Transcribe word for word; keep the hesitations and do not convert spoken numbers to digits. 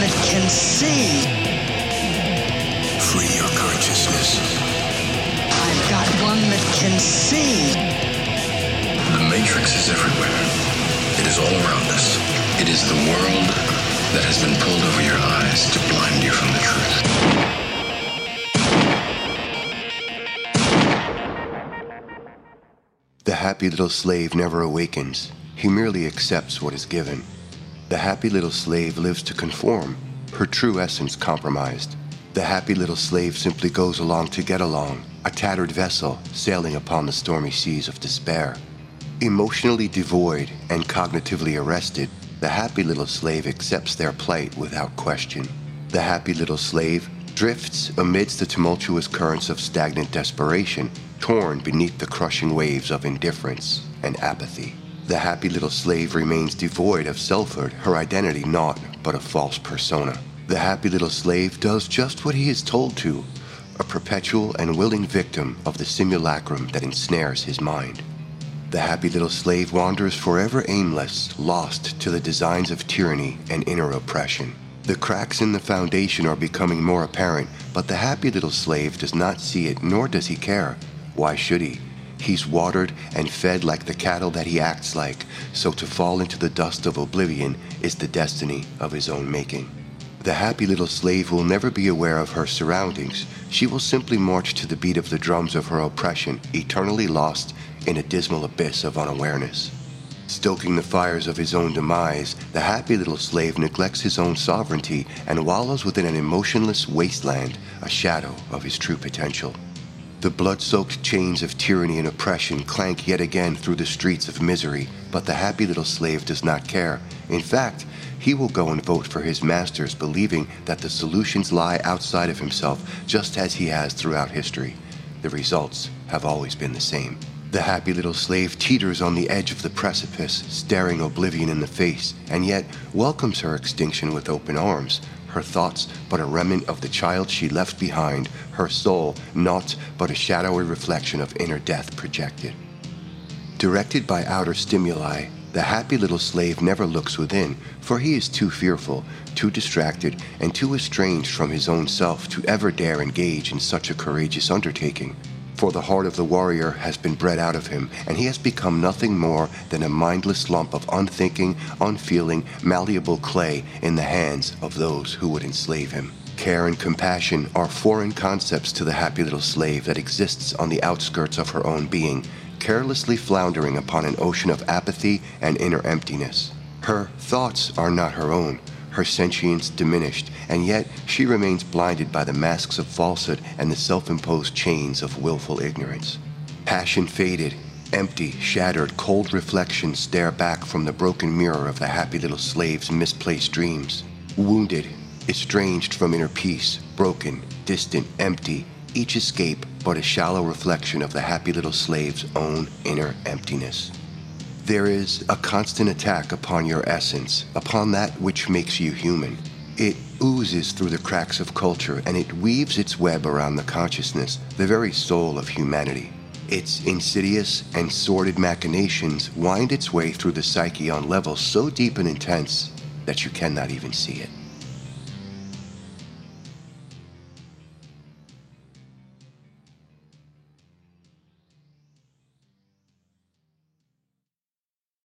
that can see. Free your consciousness. I've got one that can see. The Matrix is everywhere. It is all around us. It is the world that has been pulled over your eyes to blind you from the truth. The happy little slave never awakens. He merely accepts what is given. The happy little slave lives to conform, her true essence compromised. The happy little slave simply goes along to get along, a tattered vessel sailing upon the stormy seas of despair. Emotionally devoid and cognitively arrested, the happy little slave accepts their plight without question. The happy little slave drifts amidst the tumultuous currents of stagnant desperation, torn beneath the crushing waves of indifference and apathy. The happy little slave remains devoid of selfhood, her identity naught but a false persona. The happy little slave does just what he is told to, a perpetual and willing victim of the simulacrum that ensnares his mind. The happy little slave wanders forever aimless, lost to the designs of tyranny and inner oppression. The cracks in the foundation are becoming more apparent, but the happy little slave does not see it, nor does he care. Why should he? He's watered and fed like the cattle that he acts like, so to fall into the dust of oblivion is the destiny of his own making. The happy little slave will never be aware of her surroundings. She will simply march to the beat of the drums of her oppression, eternally lost in a dismal abyss of unawareness. Stoking the fires of his own demise, the happy little slave neglects his own sovereignty and wallows within an emotionless wasteland, a shadow of his true potential. The blood-soaked chains of tyranny and oppression clank yet again through the streets of misery, but the happy little slave does not care. In fact, he will go and vote for his masters, believing that the solutions lie outside of himself, just as he has throughout history. The results have always been the same. The happy little slave teeters on the edge of the precipice, staring oblivion in the face, and yet welcomes her extinction with open arms. Her thoughts but a remnant of the child she left behind, her soul naught but a shadowy reflection of inner death projected. Directed by outer stimuli, the happy little slave never looks within, for he is too fearful, too distracted, and too estranged from his own self to ever dare engage in such a courageous undertaking. For the heart of the warrior has been bred out of him, and he has become nothing more than a mindless lump of unthinking, unfeeling, malleable clay in the hands of those who would enslave him. Care and compassion are foreign concepts to the happy little slave that exists on the outskirts of her own being, carelessly floundering upon an ocean of apathy and inner emptiness. Her thoughts are not her own, her sentience diminished, and yet she remains blinded by the masks of falsehood and the self-imposed chains of willful ignorance. Passion faded, empty, shattered, cold reflections stare back from the broken mirror of the happy little slave's misplaced dreams. Wounded, estranged from inner peace, broken, distant, empty, each escape but a shallow reflection of the happy little slave's own inner emptiness. There is a constant attack upon your essence, upon that which makes you human. It oozes through the cracks of culture, and it weaves its web around the consciousness, the very soul of humanity. Its insidious and sordid machinations wind its way through the psyche on levels so deep and intense that you cannot even see it.